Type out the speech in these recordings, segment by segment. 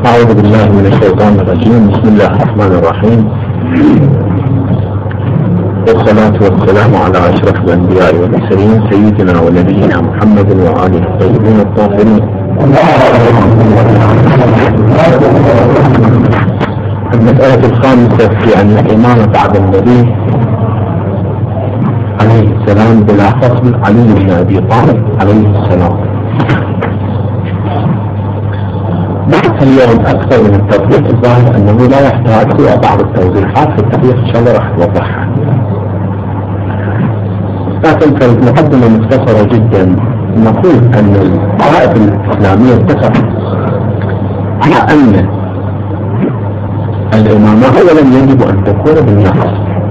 أعوذ بالله من الشيطان الرجيم. بسم الله الرحمن الرحيم، والصلاة والسلام على أشرف الأنبياء والمرسلين سيدنا ونبينا محمد وآله الطيبين الطاهرين. المسألة الخامسة في أن الإمامة بعد النبي عليه السلام بلا فصل علي بن أبي طالب عليه السلام. بحث اليوم أكثر من التطبيق، الظاهر أنه لا يحتاج إلى بعض التوضيحات في التطبيق إن شاء الله راح توضحها، لكن كمقدمة مختصرة جدا نقول أن الطوائف الإسلامية اتفقت على أن الإمامة أولا يجب أن تكون بالنص،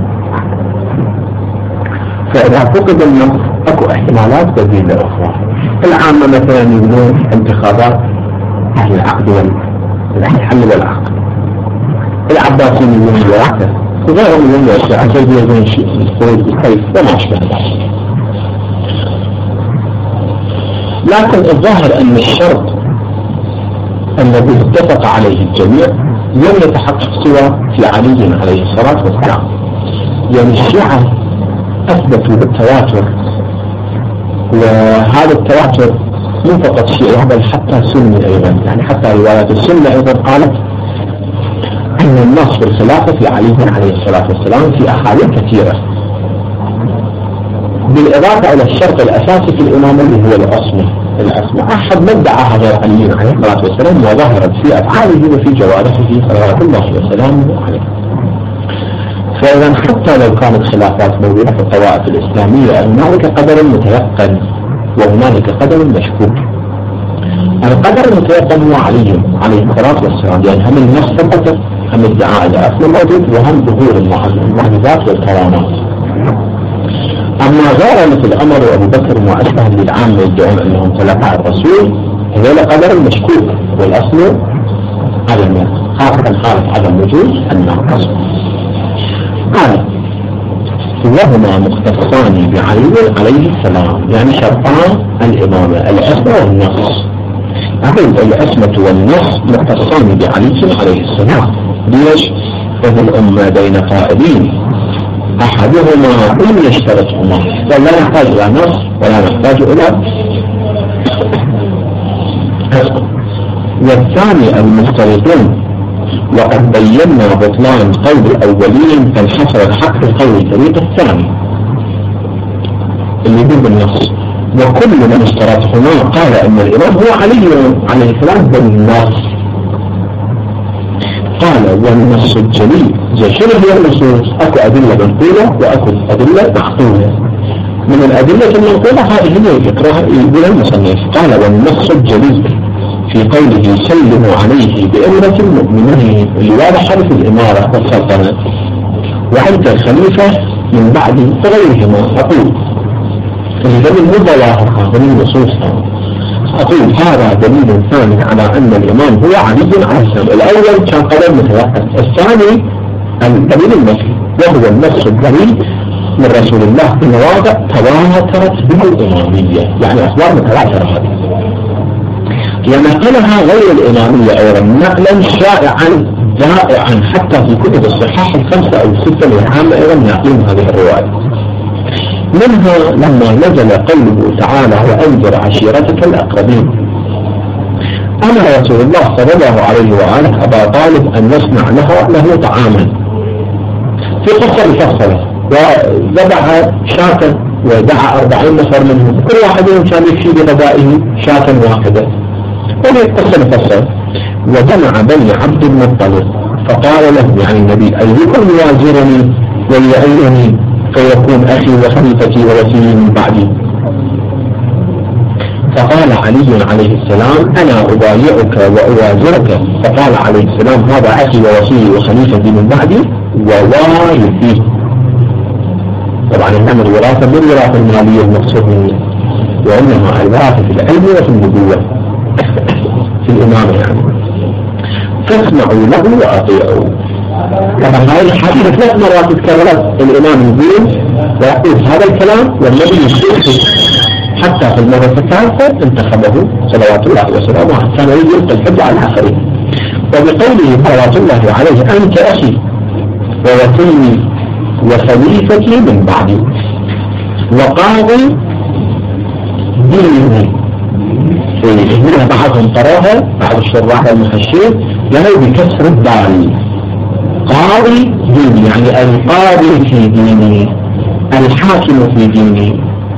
فإذا فقد النص أكو احتمالات بديلة أخرى. العامة مثلا يقولون انتخابات أهل العقد والحل والعقد، العباسيين يقولون الوراثة، وغيرهم يقولون الأشياء الجديدة يقولون الخروج بالسيف وما أشبه ذلك. لكن الظاهر أن الشرط الذي اتفق عليه الجميع لم يتحقق سوى في علي عليه الصلاة والسلام. يعني الشيعة أثبتوا بالتواتر، وهذا التواتر مو فقط شيعة بل حتى سني أيضا، يعني حتى روايات السنة أيضا قالت أن النص بالخلافة في علي عليه الصلاة والسلام في أحاديث كثيرة، بالإضافة إلى الشرط الأساسي في الإمامة اللي هو العصمة. أحد ما ادعاها غير علي عليه الصلاة والسلام وظهرت في أفعاله وفي جوارحه صلوات الله وسلامه عليه. فإذا حتى لو كانت خلافات موجودة في الطوائف الإسلامية، هنالك قدر متيقن وهنالك قدر مشكوك. القدر المتيقن هو علي عليه الصلاة والسلام، يعني هم النص ثبت، هم ادعاء العصمة موجود، وهم ظهور المعجزات والكرامات. أما غير مثل عمر وأبو بكر وما أشبه اللي العامة يدعون أنهم خلفاء الرسول، هذول قدر مشكوك، والأصل عدم، خاصة حالة عدم وجود الناقص. قال وهما مختصان بعلي عليه السلام، يعني شرطان الإمامة العصمة والنص. أقول العصمة والنص مختصان بعلي عليه السلام. ليش؟ فهو الأمة بين قائلين أحدهما إن يشترطهما، فلا نحتاج إلى نص ولا نحتاج إلى عصمة. والثاني المفترضون، وقد بينا بطلان قول الأولين فانحصر الحق في قول الفريق الثاني اللي يقول بالنص. وكل من اشترطهما قال أن الإمام هو علي عليه السلام بالنص. قال والنص الجليل، زي شنو هي النصوص؟ أكو أدلة منقولة وأكو أدلة معقولة. من الأدلة المنقولة هذه هي يقرأها يقول المصنف. قال والنص الجليل في قوله سلموا عليه بأمرة المؤمنين، اللي واضح حرف الإمارة والسلطنة، وأنت الخليفة من بعد غيرهما. أقول الدليل مو ظواهر دليل نصوص. أقول هذا دليل ثاني على أن الإمام هو علي عليه السلام. الأول كان قدر متوقع، الثاني الدليل النصي، وهو النص الدليل من رسول الله في مواضع تواترت به الإمامية، يعني أخبار متواترة هذه. ونقلها غير الإمامية أيضا نقلا شائعا ذائعا، حتى في كتب الصحاح الخمسة أو الستة العامة أيضا ناقلين هذه الرواية. منها لما نزل قوله تعالى وأنذر عشيرتك الأقربين، أمر رسول الله صلى الله عليه وآله أبا طالب أن يصنع له طعاما في قصة مفصلة، وذبح شاة ودعا 40 نفر منهم، كل واحد منهم كان يكفي بغذائه شاة واحدة، وهي قصة مفصلة. وجمع بني عبد المطلب فقال له، يعني النبي، أيكم يوازرني ويعينني فيكون أخي وخليفتي ووصي من بعدي؟ فقال علي عليه السلام أنا أبايعك وأوازرك. فقال عليه السلام هذا أخي ووصي وخليفتي من بعدي ووارثي. طبعا الأمر وراثة من وراثة المالية المقصود منه، وإنما الوراثة في العلم وفي النبوة في الإمامة يعني. فاسمعوا له وأطيعوا. طبعا هذه الحادثة 3 مرات تكررت، الإمام يقول ويقول هذا الكلام والنبي يقول، حتى في المرة الثالثة انتخبه صلوات الله وسلامه كان يلقي الحجة على الآخرين. وبقوله صلوات الله عليه أنت أخي ووكيلي وخليفتي من بعدي وقاضي ديني. هنا بعضهم قراها بعض الشراح المحشين له بكسر الدال قاضي ديني يعني القاضي في ديني الحاكم في ديني.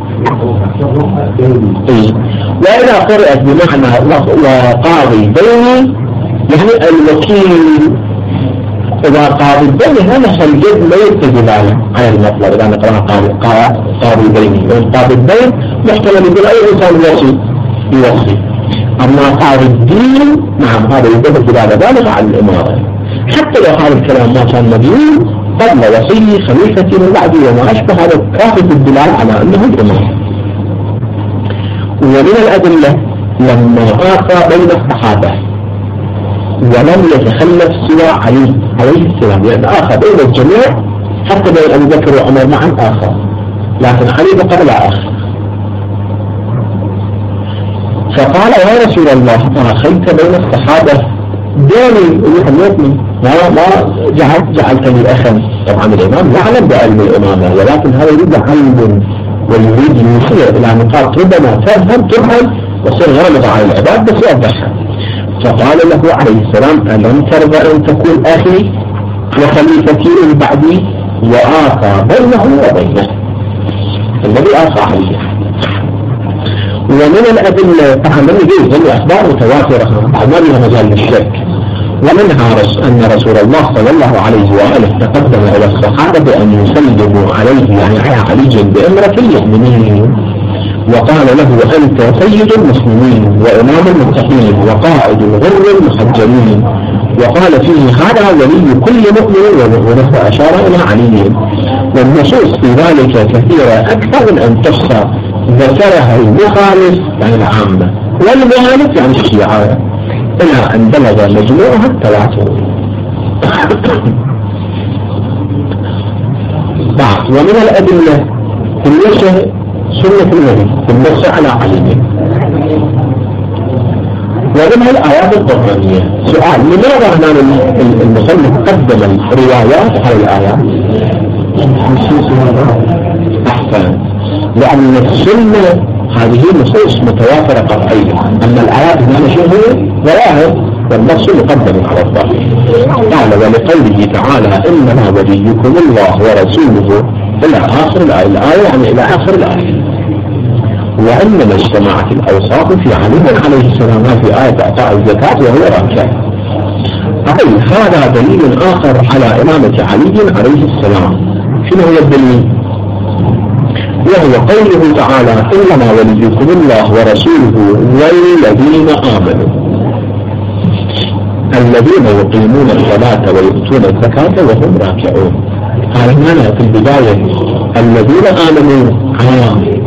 وإذا قرأت بمعنى وقاضي بيني يعني الوكيل. إذا قاضي بيني هذا الجد لا يكتب على المطلب إذا نقرأ قاضي بيني والقاضي البين محتمل يقول أي إنسان يوصي. أما قاضي الدين نعم هذا يدل على ذلك على الإمارة حتى لو هذا الكلام ما كان مبين قبل وصي خليفتي من بعدي وما أشبه هذا كافي الدلالة على أنه الإمارة. ومن الأدلة لما آخى بين الصحابة ولم يتخلف سوى علي عليه السلام لأن آخى بين الجميع حتى بين أبي بكر وعمر معا آخى لكن علي بقى لا آخى. فقال يا رسول الله آخيت بين الصحابة دوني المؤمن ما جعلتني أخا. طبعا الإمام يعلم بعلم الإمامة ولكن هذا يريد علم ويريد يوصل إلى نقاط ربما تفهم وصير غامض على العباد بس يوضحها. فقال له عليه السلام ألم ترضى أن تكون أخي وخليفتي من بعدي وآخى بينه وبينه الذي آخى عليه. ومن الأدلة فهمني جيد الأخبار متواترة بعد ما بها مجال للشك. ومنها أن رسول الله صلى الله عليه وآله تقدم إلى الصحابة بأن يسلموا عليه يعني على علي بأمرة المؤمنين وقال له أنت سيد المسلمين وإمام المتقين وقائد الغر المحجلين. وقال فيه هذا ولي كل مؤمن وله أشار إلى علي. والنصوص في ذلك كثيرة أكثر من أن تحصى ذكرها المخالف يعني العامة والمخالف يعني الشيعة إلى أن بلغ مجموعها التواتر. ومن الأدلة في النص سنة النبي في النص على علي. ومنها الآيات القرآنية. سؤال لماذا هنا المصنف قدم الروايات على الآيات؟ أحسن لأن السنة هذه نصوص متوافرة قطعية أما الآيات هنا شيء هو ظواهر والنص مقدم على الظاهر. قال ولقوله تعالى إنما وليكم الله ورسوله إلى آخر الآية يعني إلى آخر الآية. وإنما اجتمعت الأوصاف في علي عليه السلام في آية إعطاء الزكاة وهو راكع. أي هذا دليل آخر على إمامة علي عليه السلام. شنو هو الدليل؟ وهو قوله تعالى إنما وليكم الله ورسوله والذين آمنوا الذين يقيمون الصلاة ويؤتون الزكاة وهم راكعون. قال هنا في البداية الذين آمنوا عام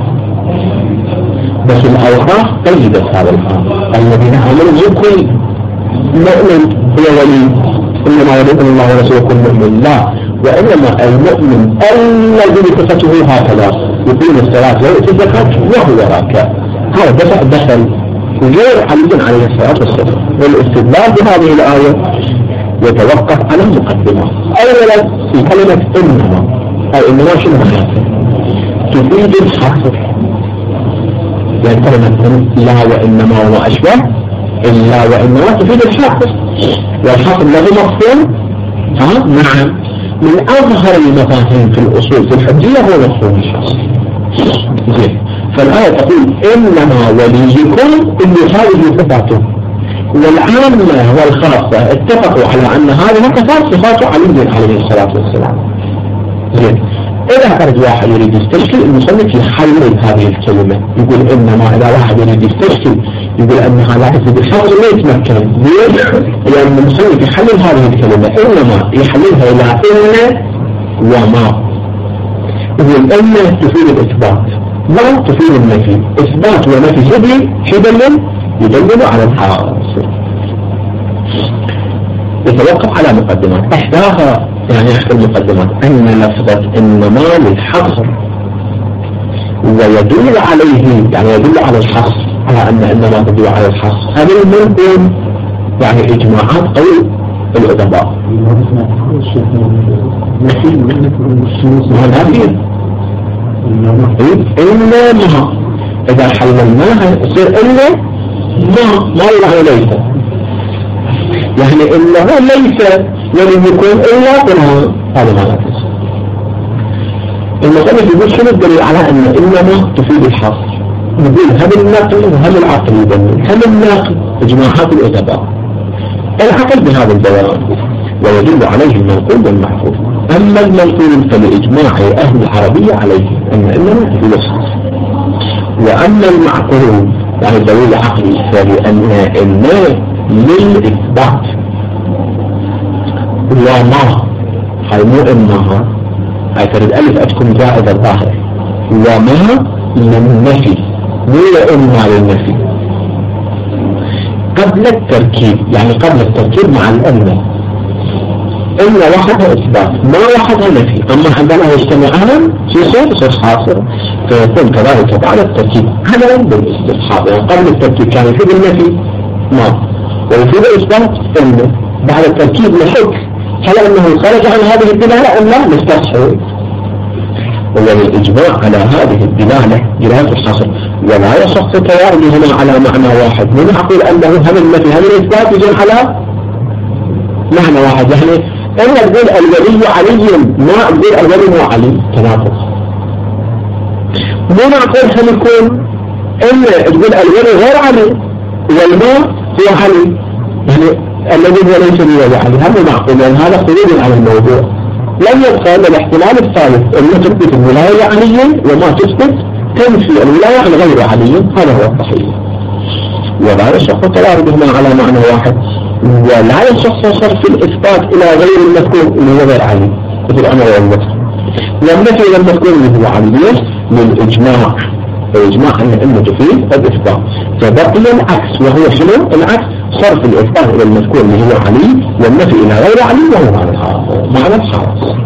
بس الأوصاف قيدت هذا الأمر. الذين آمنوا يكون مؤمن هو ولي إنما وليكم الله ورسوله كل مؤمن لا وإنما المؤمن الذي صفته هكذا يقيم الصلاة ويؤتي الزكاة وهو راكع. هذا دخل غير علي عليه الصلاة والسلام. والاستدلال بهذه الآية يتوقف على المقدمة. أولا في كلمة إنما أي إنما شنو معناته؟ تفيد الحصر يعني كلمة لا وإنما وما أشبه إلا وإنما تفيد الحصر والحصر له مفهوم نعم من أظهر المفاهيم في الأصول في الحجية هو مفهوم الحصر. فالآية تقول إنما وليكم اللي هذه صفاته والعامة والخاصة اتفقوا على أن هذه صفات علي عليه الصلاة والسلام. إذا خرج واحد يريد يستشكل المصنف يحلل هذه الكلمة يقول إنما إذا واحد يريد يستشكل يقول أنها لا تفيد الحصر ما يتمكن لأن المصنف يحلل هذه الكلمة إنما يحللها إلى إن وما. يقول إن تفيد الإثبات ما تفيد النفي. إثبات ونفي يدل على الحاصر. يتوقف على مقدمات إحداها يعني إحدى المقدمات أن لفظة إنما للحصر ويدل عليه يعني يدل على الحصر على أن إنما تدل على الحصر. هذا الممكن يعني إجماعات قول الأدباء. ما نافية إلا ما إذا حللناها يصير إلا ما يعني ليس، يعني إلا هو ليس ولم يكون إلا قلنا هذا ما نافية. المسألة يقول شنو الدليل على أن إلا ما تفيد الحصر؟ نقول هم النقل وهم العقل يدلل. هم النقل إجماعات الأدباء، العقل بهذا البيان ويدل عليه المنقول والمحفوظ. أما المنقول فلإجماع أهل العربية عليه أن إنما تفيد الحصر. وأما المعقول يعني دليل عقلي فلأن إنه للإثبات وما هاي مو إنها هاي تريد ألف أتكون زائدة الظاهر، وما للنفي مو إما للنفي قبل التركيب، يعني قبل التركيب مع الأمة. إلا وحدها إثبات ما وحدها نفي، أما عندما يجتمعان يصير حاصل فيكون كذلك بعد التركيب عملا بالاستصحاب. يعني قبل التركيب كان يفيد النفي ما ويفيد الإثبات إنه بعد التركيب نحك هل أنه خرج عن هذه الدلالة أم لا نستصحب. والإجماع على هذه الدلالة دلالة الحصر، ولا يصح تياري هنا على معنى واحد. من أقول أنه هم النفي هم الإثبات يجب على معنى واحد، يعني أنا تقول الولي علي ما أقول الولي مو علي، تناقض. مو نعقل هم يكون إن تقول الولي غير علي والما هو علي، يعني الذي هو ليس بولي علي، هم معقول لأن هذا خروج عن الموضوع. لم يبقى إلا الاحتمال الثالث أن تثبت الولاية علي وما تثبت تنفي الولاية عن غير علي، هذا هو الصحيح. ولا يصح تلاعبهما على معنى واحد، ولا يصح صرف الإثبات إلى غير المذكور اللي هو غير علي مثل أنا والبكر، والنفي إلى المذكور اللي هو علي للإجماع. الإجماع أنه تفيد الإثبات، فبقي العكس وهو شنو العكس؟ صرف الإثبات إلى المذكور اللي هو علي والنفي إلى غير علي وهو معنى الحرص.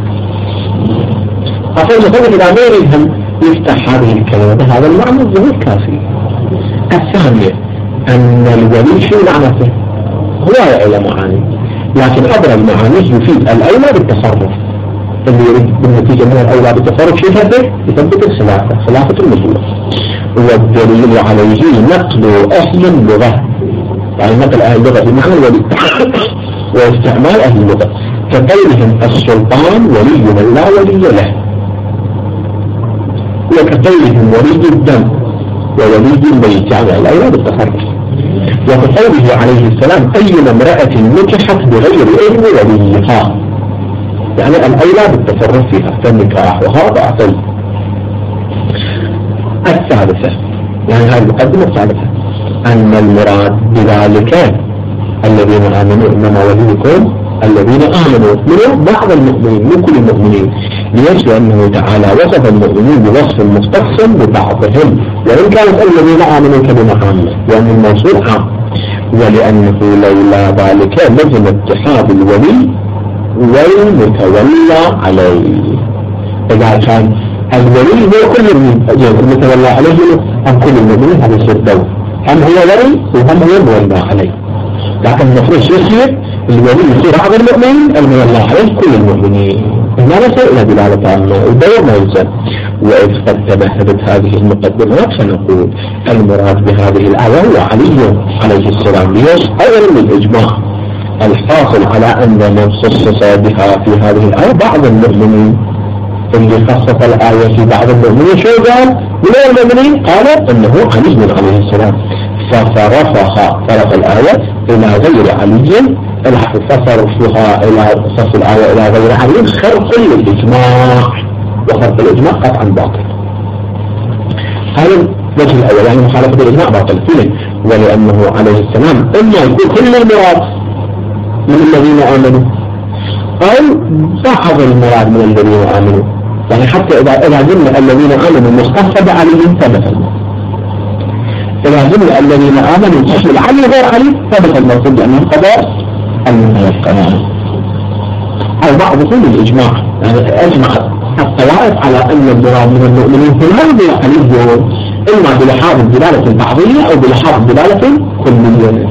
أقول مثلا إذا ما يريدهم يفتح هذه الكلمة هذا المعنى الظهور كافي. الثانية أن الولي شو معناته؟ هواية إلى معاني، لكن أبرى المعاني يفيد الأولى بالتصرف. اللي يريد بالنتيجة من الأولى بالتصرف شو يثبت خلافة المسؤول. والدليل عليه نقل أهل اللغة، يعني نقل أهل اللغة بمعنى الولي واستعمال أهل اللغة كقولهم السلطان ولي من لا ولي له، وكقولهم ولي الدم وولي البيت يعني الأولى بالتصرف. وكقوله عليه السلام أي امرأة نكحت بغير إذن وليها، يعني الأولى بالتصرف فيها فالنكاح وهذا أعطي. الثالثة يعني هذه المقدمة الثالثة أن المراد بذلك الذين آمنوا إنما وليكم الذين آمنوا من بعض المؤمنين من كل المؤمنين، ليش؟ لأنه تعالى وصف المؤمنين بوصف مختص ببعضهم، وإن كانت الذين آمنوا كلمة عامة لأن الموصول عام، ولأنه لولا ذلك لزم اتحاد الولي والمتولى عليه. إذا كان الولي هو كل المتولى عليه أم كل المؤمنين هذا يصير دور، هم هو ولي وهم هو مولى عليه. لكن المفروض يصير الولي يصير بعض المؤمنين المولى عليه كل المؤمنين، ما نصير إلى دلالة عامة الدور ما يلزم. وإذ قد تمهدت هذه المقدمات فنقول المراد بهذه الآية هو علي عليه السلام. ليش؟ أولا الإجماع الحاصل على أن من خصص بها في هذه الآية بعض المؤمنين، اللي خصص الآية في بعض المؤمنين شو قال؟ من المؤمنين قال أنه علي عليه السلام، فصرفها صرف الآية إلى غير علي، فصرفها إلى صرف الآية إلى غير علي خرق الإجماع، وخرق الإجماع قطعا باطل. هذا الوجه الأول يعني مخالفة الإجماع باطل فيه، ولأنه عليه السلام إما يكون كل المراد من الذين آمنوا أو بعض المراد من الذين آمنوا، يعني حتى إذا قلنا الذين آمنوا مختصة بعلي ثبت الموصول، إذا قلنا الذين آمنوا تشمل علي غير علي ثبت الموصول لأنه قضاء المتيقنان. أو بعض كل الإجماع يعني أجمع الطوائف على أن المراد من المؤمنين هم علي إما بلحاظ الدلالة البعضية أو بلحاظ الدلالة كلية.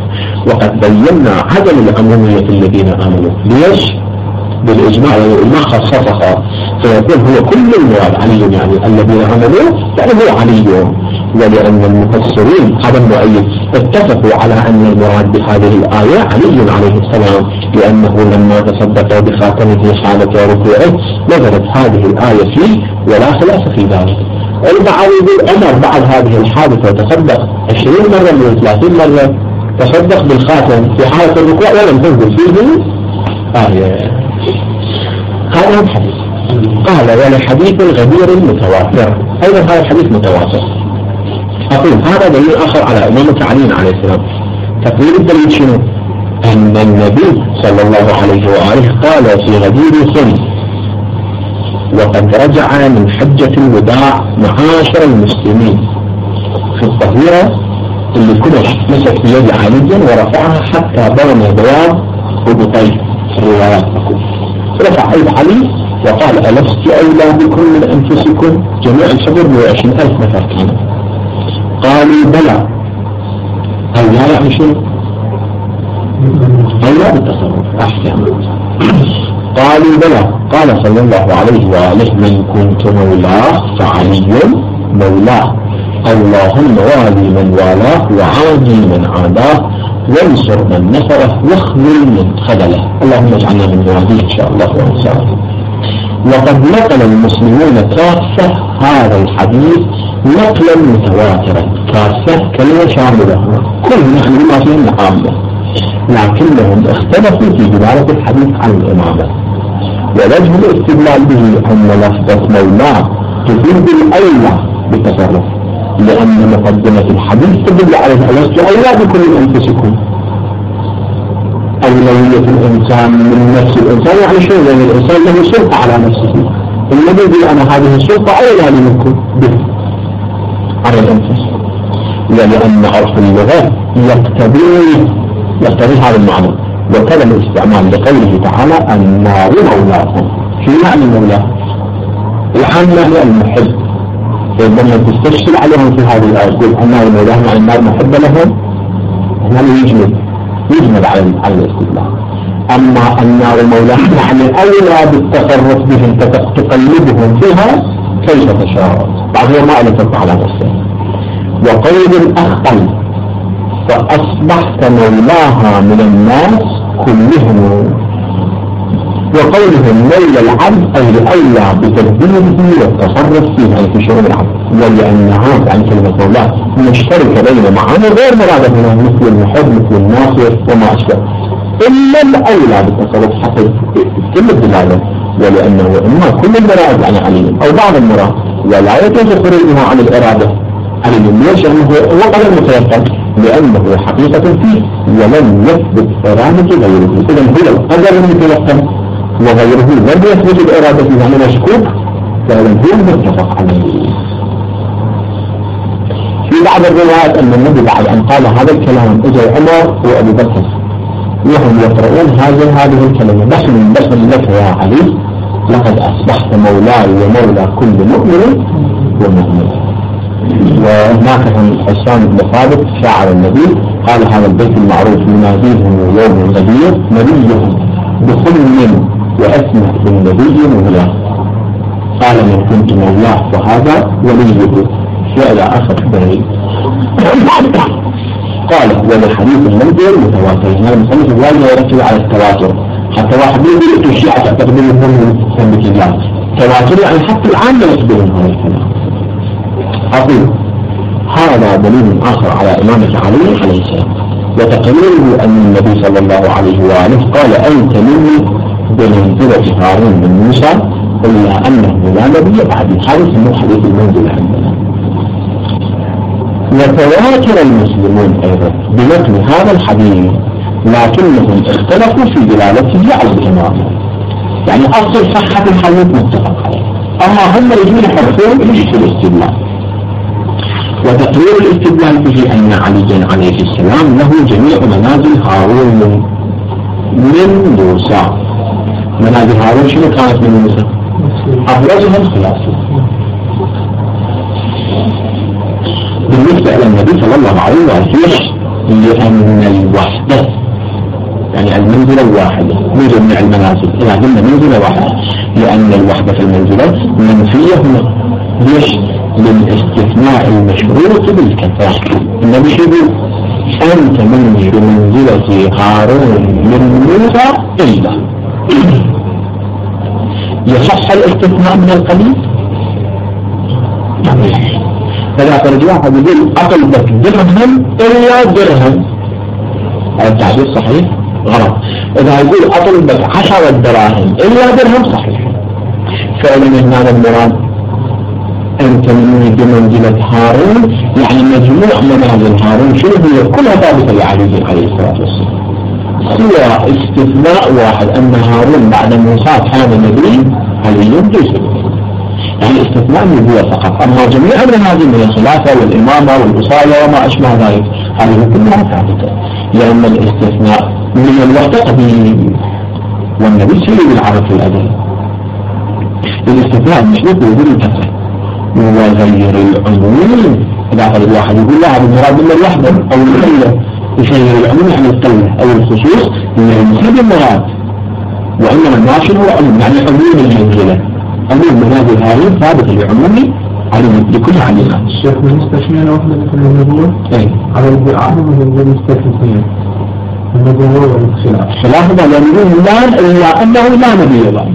وقد بينا عدم العمومية الذين آمنوا. ليش؟ بالإجماع، والإجماع خصصها، فيكون هو كل المراد علي، يعني الذين آمنوا يعني هو علي. ولأن المفسرين هذا المؤيد اتفقوا على أن المراد بهذه الآية علي عليه السلام، لأنه لما تصدق بخاتمه حالة ركوعه نزلت هذه الآية فيه ولا خلاف في ذلك. البعض يقول عمر بعد هذه الحادثة تصدق 20 مرة من 30 مرة، تصدق بالخاتم في حالة الركوع ولم تنزل فيه آية. هذا الحديث قال ولحديث غدير متواتر، أيضا هذا الحديث متواتر. أقول هذا دليل آخر على إمامة علي عليه السلام. تقرير الدليل شنو؟ أن النبي صلى الله عليه وآله قال في غدير خم وقد رجع من حجة الوداع معاشر المسلمين في الظهيرة اللي كنت مسك بيد علي ورفعها حتى بين بياض خبطيه، الروايات تقول رفع ايد علي وقال ألست أولى بكم من أنفسكم؟ جميع الحضور 120,000 نفر كانوا. قالوا بلى. أولى يعني شنو؟ أولى بالتصرف أحسن. قالوا بلى. قال صلى الله عليه وآله من كنت مولاه فعلي مولاه، اللهم والي من والاه وعادي من عاداه وانصر من نصره واخذل من خذله، اللهم اجعلنا من مواليه ان شاء الله وانصاره. وقد نقل المسلمون كافة هذا الحديث نقلا متواترا. كافة كلمة شاملة، كل يعني ما فيهم عامة، لكنهم اختلفوا في دلالة الحديث عن الإمامة. ووجه الاستدلال به أن لفظة مولاه تفيد الأولى بالتصرف، لأن مقدمة الحديث تدل على ألست أولى بكل أنفسكم. أولوية الإنسان من نفس الإنسان يعني شو؟ لأن الإنسان له سلطة على نفسه، الذي يقول أنا هذه السلطة أولى لي منكم به على الأنفس، لأن عرف اللغة يقتضي هذا المعنى. وكذا الاستعمال لقوله تعالى النار مولاكم. شو معنى مولاه؟ العامة هي المحب، لما تستشكل عليهم في هذه الآية تقول النار مولاهم يعني النار محبة لهم، هنا يجمد على الاستدلال. أما النار مولاهم يعني أولى بالتصرف بهم، تقلبهم فيها كيف تشاء، بعضهم ما ألفت على نفسه. وقول الأخطل فأصبحت مولاها من الناس كلهم، وقولهم مولى العبد أي أولى بتدبيره والتصرف فيه يعني في شؤون العبد، ولأن هذا عن كلمة مولاه مشتركة بين معاني غير مرادة هنا مثل المحب مثل الناصر وما أشبه، إلا الأولى بالتصرف حتى كل الدلالة، ولأنه إما كل المراد عن علي أو بعض المراد ولا يجوز خروجها عن الإرادة علي. ليش؟ لأنه هو قدر متيقن، لأنه حقيقة فيه ولم يثبت إرادة غيره. إذا هو القدر المتيقن وغيره لم يثبت الإرادة فيه يعني مشكوك، فإذا هو متفق عليه. في بعض الروايات أن النبي بعد أن قال هذا الكلام إجا عمر وأبو بكر وهم يقرؤون هذه الكلمة بسم لك يا علي لقد أصبحت مولاي ومولى كل مؤمن ومؤمن. وهناك عن حسان بن ثابت شاعر النبي قال هذا البيت المعروف يناديهم يوم غدير نبيهم بخل وأسمع بالنبي مولاه، قال من كنت مولاه فهذا وليه فعل آخر دليل. قال ولحديث المنزل متواتر، هذا المصنف الواجب يركز على التواتر، حتى واحد يقول الشيعة تعتقد منهم ثبت الله تواتر يعني حتى العام لا يقبلون هذا الكلام. أقول هذا دليل آخر على إمامة علي عليه السلام، وتقريره أن النبي صلى الله عليه وآله قال أنت مني بمنزلة هارون من موسى إلا أنه لا نبي بعد. هذا اسمه حديث المنزل عندنا. وتواتر المسلمون أيضا بنقل هذا الحديث، لكنهم اختلفوا في دلالته على الإمامة، يعني أصل صحة الحديث متفق عليه، أما هم يجون يحرفون في الاستدلال. وتقرير الاستدلال به أن علي عليه السلام له جميع منازل هارون من موسى. منازل هارون شنو كانت من موسى؟ أبرزها الخلاصة. بالنسبة إلى النبي صلى الله عليه وسلم لأن الوحدة منزلة واحدة من جميع المنازل. إذا قلنا منزلة واحدة لأن الوحدة في المنزلة منفية هنا. ليش؟ للاستثناء المشروط بالكثرة. النبي يقول أنت مني بمنزلة هارون من موسى إلا. يصح الاستثناء من القليل؟ فلا فرج واحد يقول أقلبك درهم إلا درهم، هذا التعبير صحيح؟ غلط. إذا يقول أطلبك 10 دراهم إلا درهم صحيح. فإذا هنا المراد أنت مني بمنزلة هارون، يعني مجموع منازل هارون شنو هي؟ كلها ثابتة لعلي عليه الصلاة والسلام، سوى استثناء واحد أن هارون بعد موسى كان نبي، علي ليس يعني استثناء النبوة فقط. أما جميع المنازل من الخلافة والإمامة والوصاية وما أشبه ذلك هذه كلها ثابتة، لأن الاستثناء من الوحدة قديم والنبي سيد العرب في الأدب. الاستثناء مشروط بوجود الكثرة وغير العموم. إذا قال الواحد يقول لا هذا المراد من الوحدة أو القلة، يغير العموم يعني القلة أو الخصوص من المراد، وإنما الناشر هو عموم يعني عموم المنزلة. عموم منازل هارون ثابت لعموم علم لكل علمات. الشيخ مستثنين وحدة في النبوة على البعاد من المستثنين النبوة والخلاف. خلاف ما يقول لا إلا أنه لا نبي الله.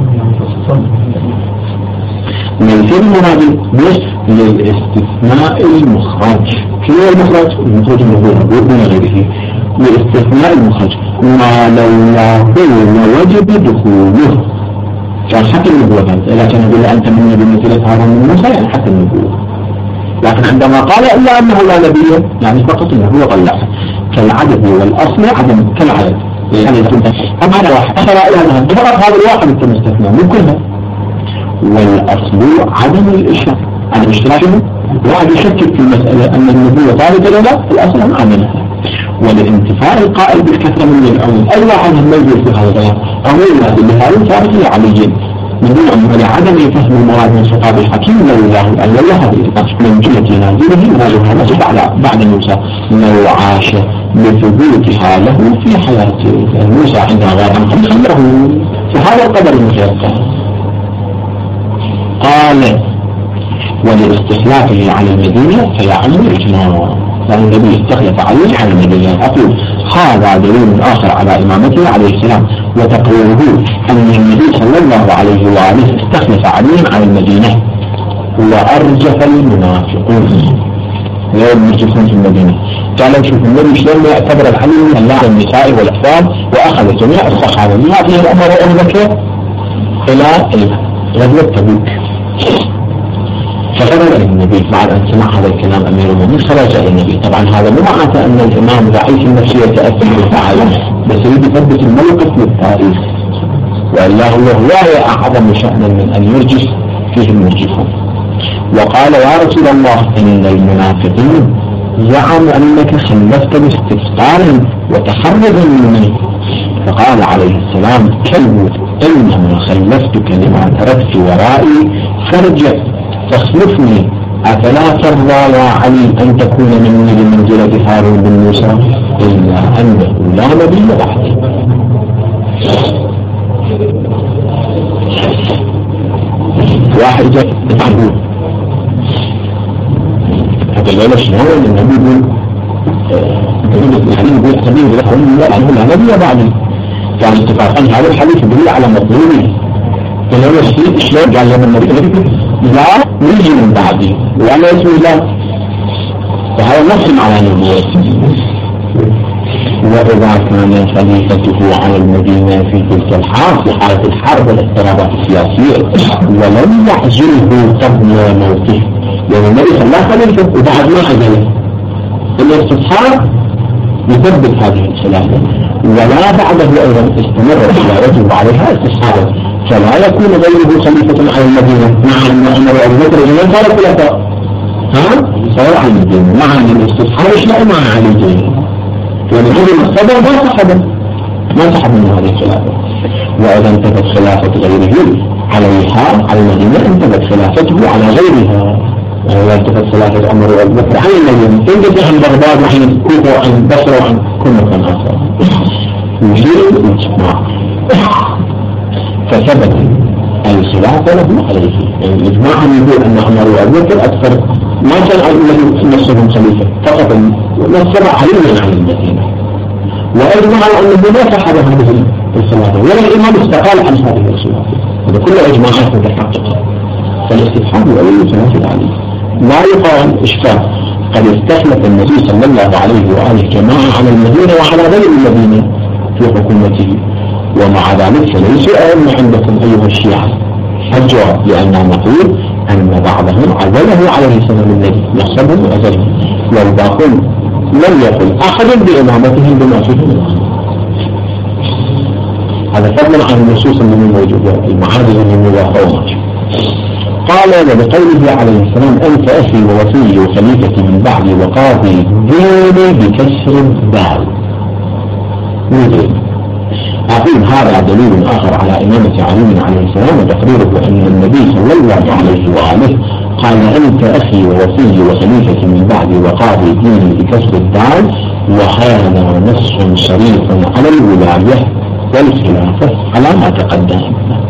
من ثم مراد بس للاستثناء المخرج. شنو المخرج؟ المخرج النبوة دون غيره. لاستثناء المخرج ما لولاه لوجب دخوله. كان حتى النبوة كانت، لكن يقول أنت مني بمثلة هارون من موسى يعني حتى النبوة. لكن عندما قال إلا أنه لا نبي يعني فقط النبوة طلعها كالعدد والأصل عدم كالعدد. يعني إذا كنت هذا واحد أخرى إلى أنها فقط هذا الواحد أنت مستثنى من كلها. والأصل عدم الإشراك. عدم اشتراكه واحد يشكك في المسألة أن النبوة ثابتة ولا لا، الأصل هم عملها. ولانتفاء القائل بالكثرة من العموم أي واحد هم موجود في هذا الكلام عموما بالهارون ثابت لعلي من دون عدم فهم المراد من خطاب الحكيم لله أن الله هذه من جملة نازله نازلها نزل بعد موسى لو عاش بثبوتها له في حياة موسى عندها غير عن خلقه فهذا القدر المتيقن. قال ولاستخلافه على المدينة فيعم الإجماع، لأن النبي استخلف عليه على المدينة. أقول هذا دليل آخر على إمامته عليه السلام وتقريره أن النبي صلى الله عليه وآله استخلف عليه على المدينة. وأرجف المنافقون غير المرجفون في المدينة قالوا شوف النبي شلون يعتبر العلي من لاعب النساء والأطفال، وأخذ جميع الصحابة من هذه الأمر أهل مكة إلى غزوة تبوك. فخرج النبي بعد أن سمع هذا الكلام أمير المؤمنين خرج إلى النبي. طبعا هذا مو معناته أن الإمام ضعيف النفسية يتأثر بالتعاون، بس يريد يثبت الموقف للتاريخ، وإلا هو لا أعظم شأنا من أن يرجف فيه المرجفون. وقال يا رسول الله إن المنافقين زعموا أنك خلفت باستفطار وتحرز مني. فقال عليه السلام كلب إنما خلفتك لما تركت ورائي فارجع فاخلفني. أفلا ترضى يا علي أن تكون مني بمنزلة هارون بن موسى إلا أنه لا نبي بعدي. واحد جاء يتعبون هذا الليلة شنون النبي يقول يعني يقول حبيبي لا نبي بعدي. كان اتفاقا هذا الحديث يدل على مطلوبه. فلو الشيء شلون قال لهم النبي لا يجي من بعدي وأنا اسمي الله، فهذا نفس معنى النبوة. وإذا كان خليفته على المدينة في تلك الحال في حالة الحرب والاضطرابات السياسية ولم يعزله قبل موته، يعني النبي صلى الله عليه وسلم وبعد ما عزله الاستصحاب يثبت هذه الخلافة، ولا بعده أيضا استمر خلافته عليها استصحابا، فلا يكون غيره خليفة على المدينة مع أن عمر وأبو بكر جميعا صاروا خلفاء صار على المدينة مع أن الاستصحاب لا مع علي. يعني هذه الصدر ما سحب من هذه الخلافة. وإذا انتبت خلافة غيره عليها على المدينة انتبت خلافته على غيرها. وإذا انتبت خلافة عمر وأبو بكر على المدينة انتبت عن بغداد وعن الكوفة وعن بصرة وعن كل مكان آخر. خلاف له عليه. يعني الإجماع يقول أن عمر وأبو بكر أكثر ما كان الذي نصهم خليفة فقط نصب علي عن المدينة، وأجمع أنه لا صحب هذه الصلاة ولا الإمام استقال عن هذه الصلاة. هذا كل إجماعات متحققة. فالاستفهام الأول ثلاثة عليه لا يقال إشكال قد استخلف النبي صلى الله عليه وآله جماعة على المدينة وعلى غير المدينة في حكومته، ومع ذلك فليس أئمة عندكم أيها الشيعة. الجواب لأننا نقول أن بعضهم عزله عليه السلام النبي نصبه وأزله، والباقون لم يقل أحد بإمامتهم بما فيه من هذا فضلا عن النصوص اللي موجودة المعارض اللي موافقة. قال وبقوله عليه السلام أنت أخي ووصي وخليفتي من بعدي وقاضي ديني بكسر الدال. أقول هذا دليل آخر على إمامة علي عليه السلام وتقريره أن النبي صلى الله عليه وآله قال أنت أخي ووصي وخليفتي من بعدي وقاضي ديني بكسر الدال، وهذا نص صريح على الولاية والخلافة على ما تقدم.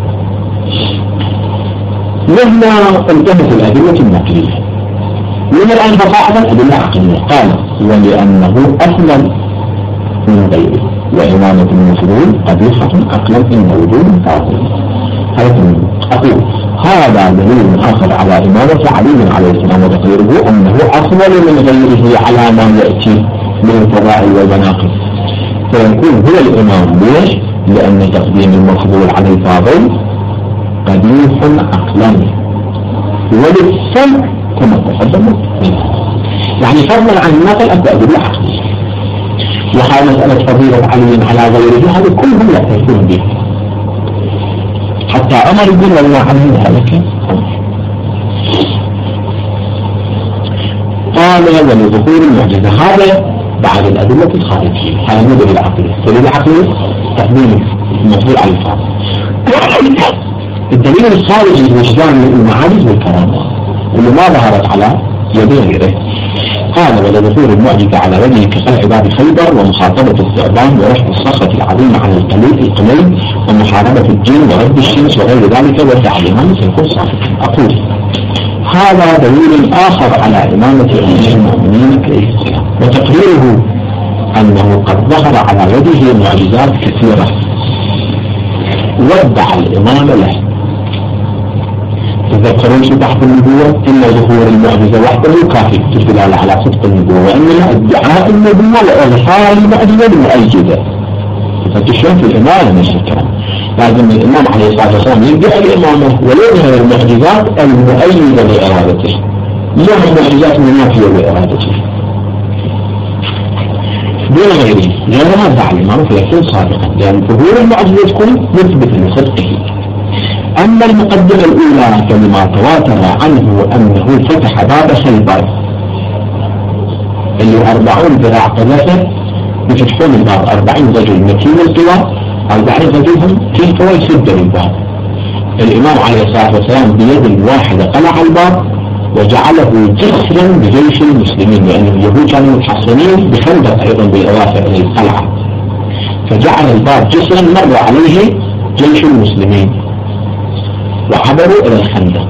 مهما انتهت الأدلة النقلية من الآن فصاحبا الأدلة العقلية. قال ولأنه أثمن من غيره وإمامة المفضول قبيحة عقلا إن وجود باطل. أقول هذا دليل آخر على إمامة علي عليه السلام وتقريره أنه أفضل من غيره على ما يأتي من الفضائل والمناقب، فيكون هو الإمام. ليش؟ لأن تقديم المفضول على الفاضل قبيح عقلا وللسمع كما تقدم، يعني فضلا عن النقل أنت أدلة عقلية. وهذه مسألة فضيلة علي على غيره هذا كلهم يعترفون به، حتى عمر يقول والله عنه هذا كيف. قال ولظهور المعجزة هذا بعد الأدلة الخارجية. هذا مو دليل عقلي. دليل عقلي تقديم المفضول على الفاضل. الدليل الخارجي وجدان المعارض والكرامات اللي ما ظهرت على يدي غيره. قال ولظهور المعجزة على يده كخلع باب خيبر ومخاطبة الثعبان ورفع الصخرة العظيمة عن القليل ومحاربة الجن ورد الشمس وغير ذلك وتعليمان سيكون صادقا. أقول هذا دليل آخر على إمامة أمير المؤمنين عليه السلام وتقريره أنه قد ظهر على يده معجزات كثيرة وضع الإمام له. تذكرون في بحث النبوة إن ظهور المعجزة وحده كافي في الدلالة على صدق النبوة، وإنما ادعاء النبوة لإظهار المعجزة المؤيدة. فتشوف في الإمامة نفس الكلام، لازم الإمام عليه الصلاة والسلام يدعي الإمامة ويظهر المعجزات المؤيدة لإرادته، لا المعجزات المنافية لإرادته دون غيره. غير هذا على الإمام فيكون صادقا، لأن ظهور المعجزة تكون مثبتة لصدقه. أما المقدمة الأولى فلما تواتر عنه أنه فتح باب خيبر اللي 40 ذراع قذافة يفتحون الباب، 40 رجل متين القوى، 40 رجل في قوى يسد الباب. الإمام عليه الصلاة والسلام بيد الواحدة قلع الباب وجعله جسرا بجيش المسلمين، لأن اليهود كانوا متحصنين بخندق أيضا بالإضافة إلى القلعة، فجعل الباب جسرا مر عليه جيش المسلمين وعبروا إلى الخندق.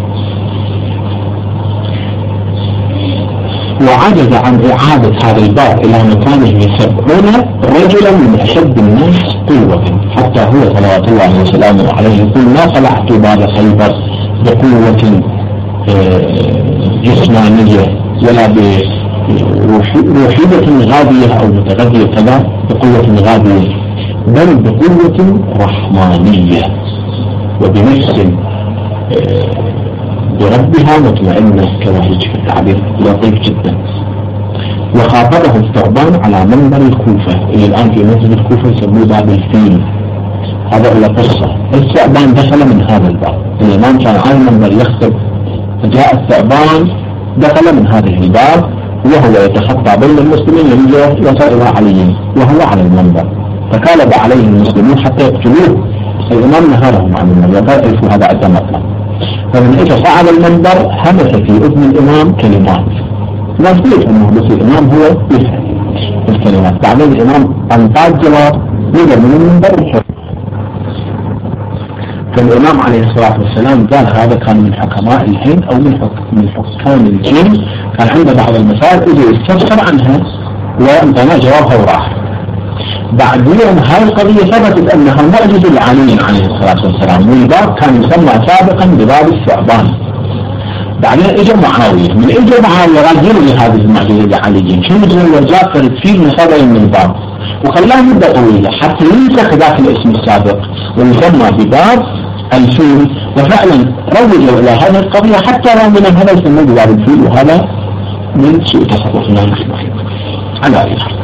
وعجز عن إعادة هذا الباب إلى مكانه 70 رجلا من أشد الناس قوة، حتى هو صلوات الله وسلامه عليه يقول ما خلعت باب خيبر بقوة جسمانية ولا بروحية غابية أو متغذية كذا بقوة غابية، بل بقوة رحمانية وبنفس بربها مطمئنة كما هي في التعبير لطيف جدا. وخاطبه الثعبان على منبر الكوفة اللي الآن في مسجد الكوفة يسموه باب الفيل. هذا هو قصة. الثعبان دخل من هذا الباب، الإمام كان على المنبر يخطب، فجاء الثعبان دخل من هذا الباب وهو يتخطى بين المسلمين وصل إلى علي وهو على المنبر، فكالب عليه المسلمون حتى يقتلوه. الإمام نهارهم عن المنبر قال ألفوا هذا عدة مطلع، فمن إجا صعد المنبر همس في أذن الإمام كلمات لا يصير أنه بس الإمام هو يفهم الكلمات. بعدين الإمام أنطاق جواب يقدر من المنبر الحر، فالإمام عليه الصلاة والسلام قال هذا كان من حكماء الهند أو من حكام الجن، كان عنده بعض المسائل إذا يستفسر عنها وانتهى جوابها وراح. بعد يوم هاي القضية ثبتت أنها معجزة لعلي عليه الصلاة والسلام، والباب كان يسمى سابقا بباب الثعبان. بعدين اجى معاوية، من اجى معاوية راجل لهذه المعجزة لعلي، شنو جاء فرد فيه مصادر من الباب وخلاه مدة طويلة حتى ينسخ ذاك الاسم السابق ويسمى بباب الفيل، وفعلا روجوا الى هذه القضية حتى رغم من هذا يسمى بباب الفيل، وهذا من سوء تصرفنا نحن على اي حال.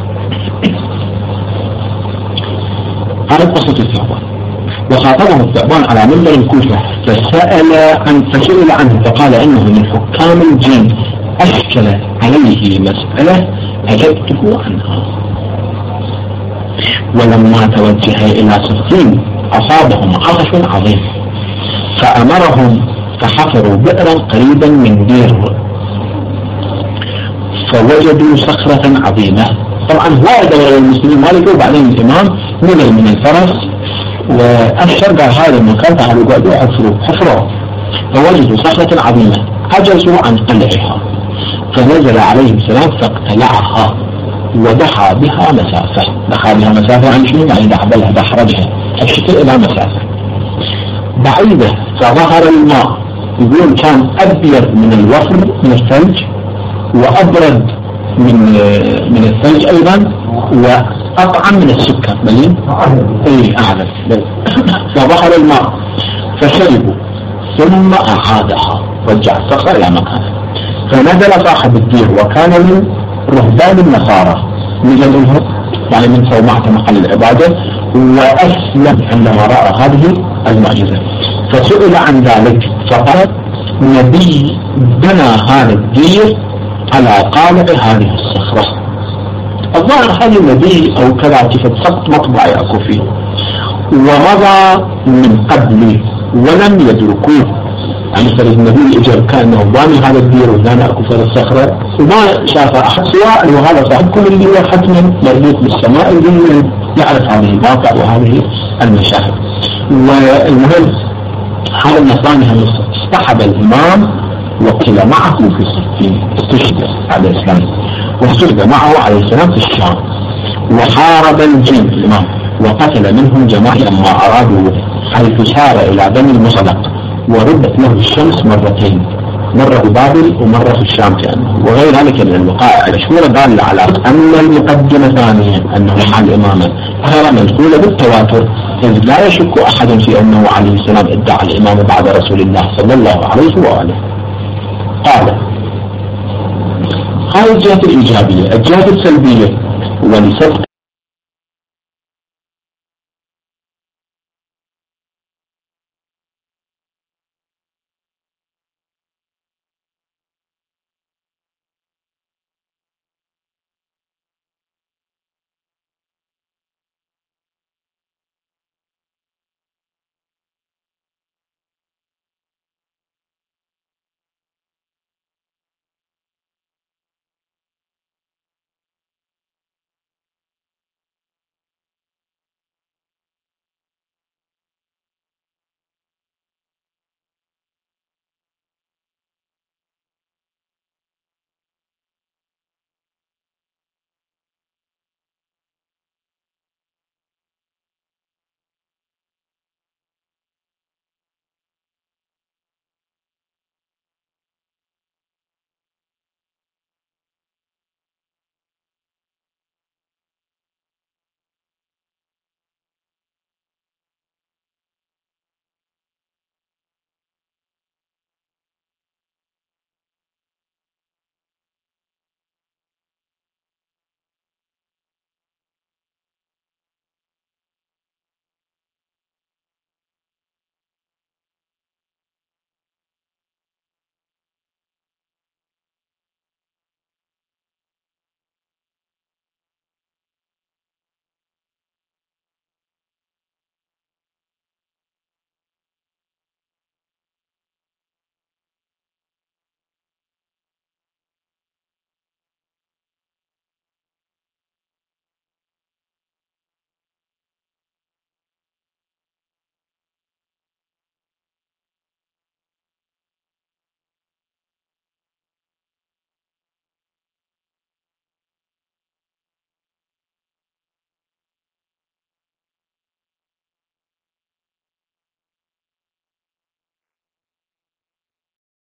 هذا قصة الثعبان. وخاطبه الثعبان على منبر الكوفة فسئل عنه فقال انه من حكام الجن، اشكل عليه مسألة اجبته عنها. ولما توجه الى صفين اصابهم عطش عظيم فامرهم فحفروا بئرا قريبا من دير فوجدوا صخرة عظيمة. طبعا وايد غير المسلمين ما لقوا، بعدين الامام نزل من الفرس وأشر قال هذا المكان تعالوا قعدوا حفروا فوجدوا صخرة عظيمة عجزوا عن قلعها، فنزل عليه السلام فاقتلعها ودحى بها مسافة. دحى بها مسافة عن شنو؟ يعني دحرجها الشكل إلى مسافة بعيدة، فظهر الماء يقول كان أبيض من الوفر من الثلج وأبرد من الثلج أيضا وأطعم من السكر مليء أعلى. فظهر الماء فشربوا ثم أعادها رجع الصخرة إلى مكانها. فنزل صاحب الدير وكان من رهبان النصارى نزل لهم يعني من صومعة محل العبادة وأسلم عندما رأى هذه المعجزة. فسئل عن ذلك فقال نبي بنى هذا الدير على قالع هذه الصخرة. الظاهر هذا النبي أو كذا سقط مطبع يأكو فيه ومضى من قبل ولم يدركوه، يعني فرد النبي إجر كأنه باني هذا الدير وباني أكو في الصخرة وما شاف أحد سواء وهذا صاحبكم اللي هو حتما مربوط بالسماء اللي يعرف هذه الواقع وهذه المشاهد. والمهم هذا النصراني اصطحب الإمام وقتل معه في الصفين، استشهد على الإسلام واستشهد معه عليه السلام في الشام. وحارب الجن الإمام وقتل منهم جماعة ما أرادوا، حيث سار إلى بني المصدق وردت له الشمس مرتين، مرة ببابل ومرة في الشام كأنه، وغير ذلك من الوقائع المشهورة دالة على أن المقدمة ثانيا أنه حال الإمامة هذا منقولة بالتواتر، إذ لا يشك أحد في أنه عليه السلام ادعى الإمامة بعد رسول الله صلى الله عليه وآله. قال هاي الجهة الإيجابية. الجهة السلبية ولصدق